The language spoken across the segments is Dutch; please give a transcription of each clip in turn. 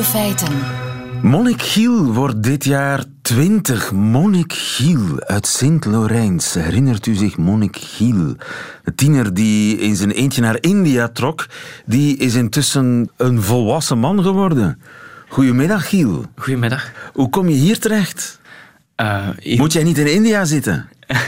Nieuwe feiten. Monique Giel wordt dit jaar 20. Monique Giel uit Sint-Laurens. Herinnert u zich Monique Giel? De tiener die in zijn eentje naar India trok, die is intussen een volwassen man geworden. Goedemiddag, Giel. Goedemiddag. Hoe kom je hier terecht? Moet jij niet in India zitten?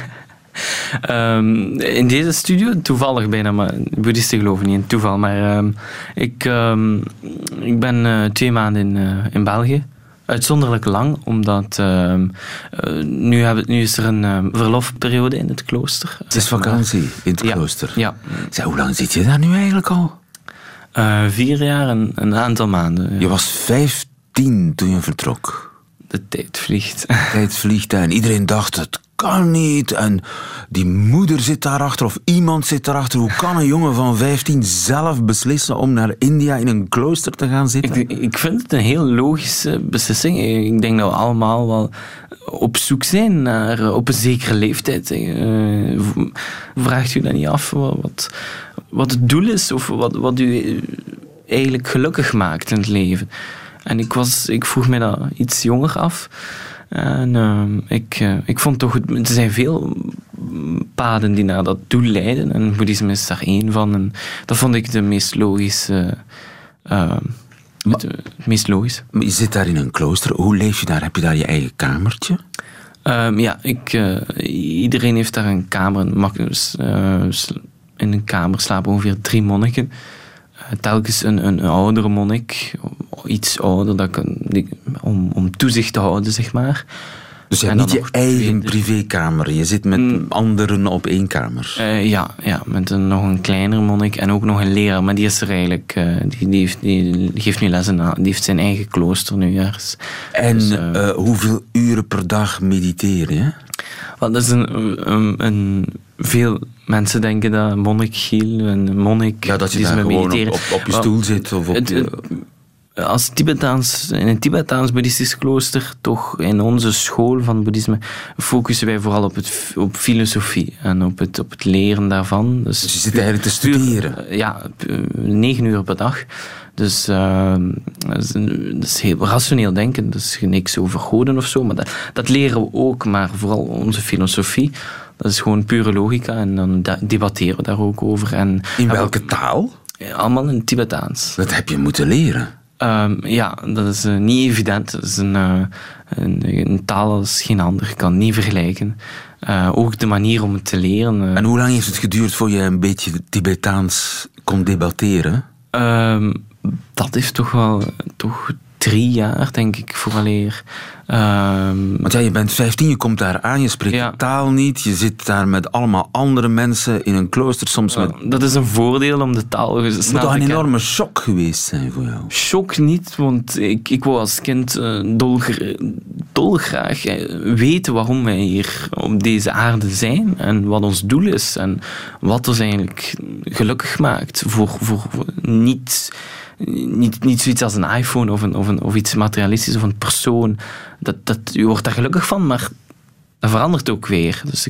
In deze studio, toevallig bijna, maar boeddhisten geloven niet in toeval. Maar ik ben 2 maanden in België. Uitzonderlijk lang, omdat nu is er een verlofperiode in het klooster. Het is vakantie in het klooster. Ja. Zeg, hoe lang zit je daar nu eigenlijk al? 4 jaar en een aantal maanden. Ja. Je was 15 toen je vertrok. De tijd vliegt. De tijd vliegt en iedereen dacht, het kan niet. En die moeder zit daarachter of iemand zit daarachter. Hoe kan een jongen van 15 zelf beslissen om naar India in een klooster te gaan zitten? Ik vind het een heel logische beslissing. Ik denk dat we allemaal wel op zoek zijn naar op een zekere leeftijd. Vraagt u dat niet af wat het doel is of wat u eigenlijk gelukkig maakt in het leven? En ik vroeg me dat iets jonger af. En ik vond toch, er zijn veel paden die naar dat doel leiden. En boeddhisme is daar één van. En dat vond ik de meest logische. Het meest logisch. Maar je zit daar in een klooster. Hoe leef je daar? Heb je daar je eigen kamertje? Ja, iedereen heeft daar een kamer. In een kamer slapen ongeveer 3 monniken. Telkens een oudere monnik, iets ouder, om toezicht te houden, zeg maar. Dus je hebt niet je eigen privékamer, je zit met anderen op 1 kamer? Ja, met nog een kleinere monnik en ook nog een leraar, maar die is er eigenlijk, die geeft nu lessen aan, die heeft zijn eigen klooster nu ergens. En dus, hoeveel uren per dag mediteer je? Dat is veel mensen denken dat monnik Giel, een monnik... Ja, dat je daar gewoon op je stoel zit of op in een Tibetaans boeddhistisch klooster, toch in onze school van boeddhisme, focussen wij vooral op filosofie en op het leren daarvan. Dus je zit eigenlijk te studeren? Ja, 9 uur per dag. Dus dat is heel rationeel denken, dus niks over goden of zo, maar dat leren we ook, maar vooral onze filosofie. Dat is gewoon pure logica en dan debatteren we daar ook over. En in welke taal? Allemaal in Tibetaans. Dat heb je moeten leren? Ja, dat is niet evident. Dat is een taal als geen ander. Ik kan het niet vergelijken. Ook de manier om het te leren. En hoe lang heeft het geduurd voor je een beetje Tibetaans kon debatteren? Dat heeft toch 3 jaar, denk ik, vooraleer. Want ja, je bent 15, je komt daar aan, je spreekt de taal niet, je zit daar met allemaal andere mensen in een klooster, soms met... Dat is een voordeel om de taal snel te kennen. Het moet toch een enorme shock geweest zijn voor jou? Shock niet, want ik wou als kind dolgraag weten waarom wij hier op deze aarde zijn en wat ons doel is en wat ons eigenlijk gelukkig maakt voor niet zoiets als een iPhone of iets materialistisch of een persoon. Je wordt daar gelukkig van, maar dat verandert ook weer. Dus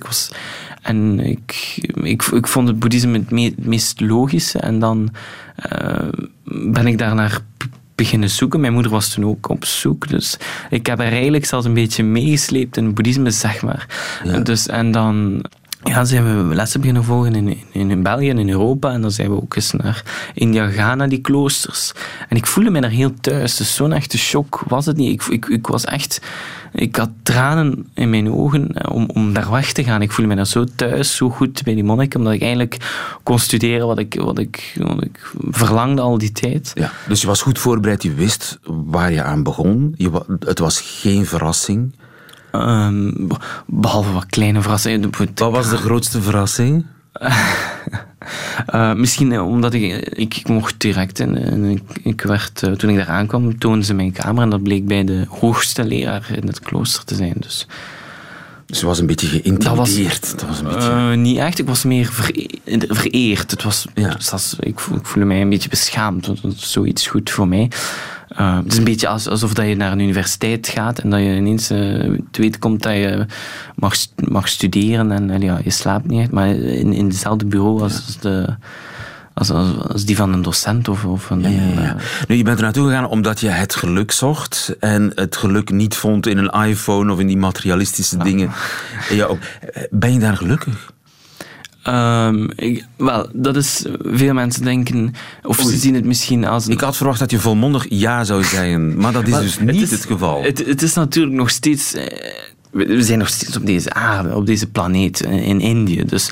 ik vond het boeddhisme het meest logische en dan ben ik daarnaar beginnen zoeken. Mijn moeder was toen ook op zoek, dus ik heb haar eigenlijk zelfs een beetje meegesleept in het boeddhisme, zeg maar. Ja. Dus, en dan... Ja, zijn we lessen beginnen volgen in België en in Europa. En dan zijn we ook eens naar India gegaan, naar die kloosters. En ik voelde me daar heel thuis. Dus zo'n echte shock was het niet. Ik was echt... Ik had tranen in mijn ogen om daar weg te gaan. Ik voelde me daar zo thuis, zo goed bij die monniken. Omdat ik eigenlijk kon studeren wat ik verlangde al die tijd. Ja, dus je was goed voorbereid. Je wist waar je aan begon. Het was geen verrassing. Behalve wat kleine verrassingen. Wat was de grootste verrassing? Misschien omdat ik mocht direct en ik werd, toen ik daar aankwam, toonden ze mijn kamer en dat bleek bij de hoogste leraar in het klooster te zijn. Dus je was een beetje geïntimideerd? Dat was een beetje... Niet echt, ik was meer vereerd. Ik voelde mij een beetje beschaamd, want dat was zoiets goed voor mij. Het is een beetje alsof dat je naar een universiteit gaat en dat je ineens te weten komt dat je mag studeren en je slaapt niet echt, maar in hetzelfde bureau als die van een docent of een... Ja. Nu, je bent er naartoe gegaan omdat je het geluk zocht en het geluk niet vond in een iPhone of in die materialistische dingen. Ja, ben je daar gelukkig? Dat is... Veel mensen denken... Of ze zien het misschien als... Ik had verwacht dat je volmondig ja zou zeggen, maar dat is dus niet het geval. Het is natuurlijk nog steeds... We zijn nog steeds op deze aarde, op deze planeet, in Indië. Dus...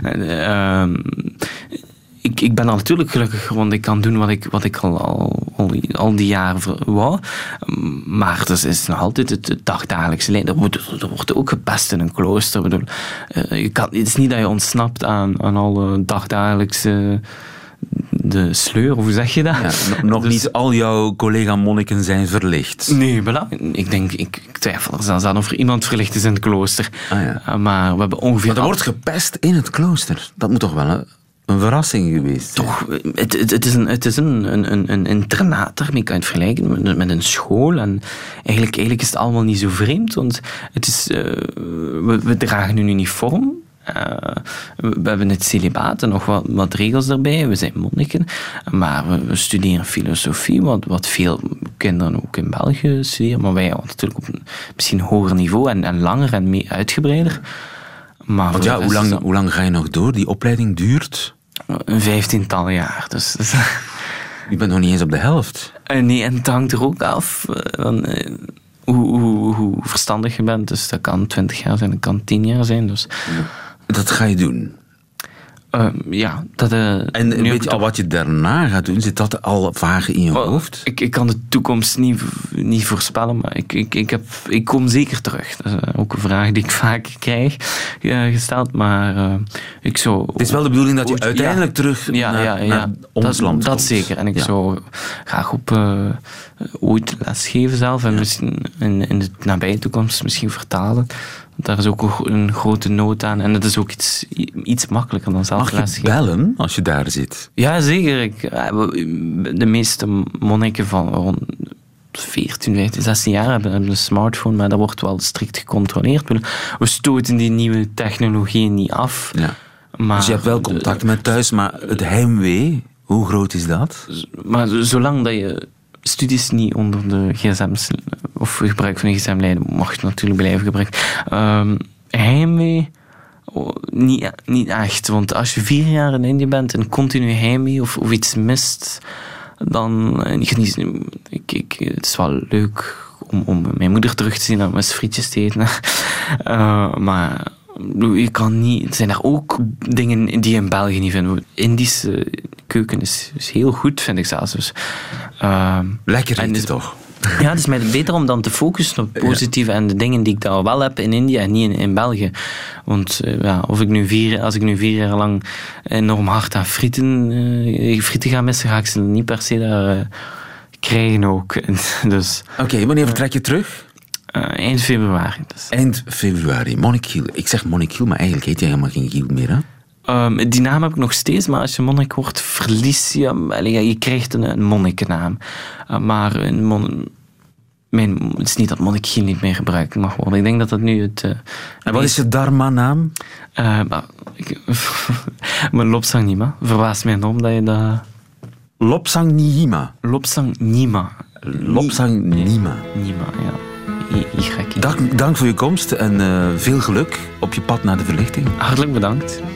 Ik ben natuurlijk gelukkig, want ik kan doen wat ik al die jaren wou. Maar het is nog altijd het dagdagelijkse leven. Er wordt ook gepest in een klooster. Het is niet dat je ontsnapt aan alle dagdagelijkse... de sleur, hoe zeg je dat? Ja, nog niet al jouw collega-monniken zijn verlicht. Nee, voilà. Ik twijfel er zelfs aan of er iemand verlicht is in het klooster. Maar we hebben ongeveer... Maar er wordt gepest in het klooster. Dat moet toch wel een verrassing geweest zijn? Toch, het is een internaat, daarmee kan je het vergelijken met een school. En eigenlijk is het allemaal niet zo vreemd, want het is, we dragen een uniform. We hebben het celibaat en nog wat regels erbij. We zijn monniken, maar we studeren filosofie, wat veel kinderen ook in België studeren. Maar wij natuurlijk op een misschien hoger niveau en langer en meer uitgebreider. Maar want hoe lang ga je nog door? Die opleiding duurt? Een 15-tal jaar. Dus. Je bent nog niet eens op de helft. Nee, en het hangt er ook af hoe verstandig je bent. Dus dat kan 20 jaar zijn, dat kan 10 jaar zijn. Dus. Dat ga je doen? En weet je al wat je daarna gaat doen? Zit dat al vaag in je hoofd? Ik kan de toekomst niet voorspellen, maar ik kom zeker terug. Dat is ook een vraag die ik vaak krijg gesteld, maar ik zou... Het is wel de bedoeling dat je uiteindelijk terug naar ons land komt. Dat zeker. En ik zou graag ooit lesgeven zelf en misschien in de nabije toekomst misschien vertalen. Daar is ook een grote nood aan. En dat is ook iets makkelijker dan zelf lesgeven. Mag je bellen als je daar zit? Ja, zeker. De meeste monniken van rond 14, 15, 16 jaar hebben een smartphone, maar dat wordt wel strikt gecontroleerd. We stoten die nieuwe technologieën niet af. Ja. Maar dus je hebt wel contact met thuis, maar het heimwee, hoe groot is dat? Maar zolang dat je studies niet onder de gsm's of gebruik van een gsm leiden, mag je natuurlijk blijven gebruiken. Heimwee, niet echt. Want als je 4 jaar in Indië bent en continu heimwee of iets mist, dan... het is wel leuk om mijn moeder terug te zien en mijn frietjes te eten. Maar je kan niet... Er zijn er ook dingen die je in België niet vindt. Indische keuken is heel goed, vind ik zelfs. Dus, lekker eten toch? Ja, het is mij beter om dan te focussen op het positieve en de dingen die ik daar wel heb in India en niet in België. Want als ik nu 4 jaar lang enorm hard aan frieten ga missen, ga ik ze niet per se daar krijgen ook. Dus, Oké, wanneer vertrek je terug? Eind februari. Dus. Eind februari. Monnik Giel. Ik zeg Monnik Giel, maar eigenlijk heet jij helemaal geen Giel meer, hè? Die naam heb ik nog steeds, maar als je monnik wordt, verlies je... Je krijgt een monnikennaam. Maar het is niet dat Monnik Giel niet meer gebruikt mag worden. Ik denk dat dat nu het... en wat is je dharma-naam? Maar Lobsang Nima. Verbaast mij enorm dat je dat... Lobsang Nima. Lobsang Nima. Lobsang Nima. Nima, ja. Dank voor je komst en veel geluk op je pad naar de verlichting. Hartelijk bedankt.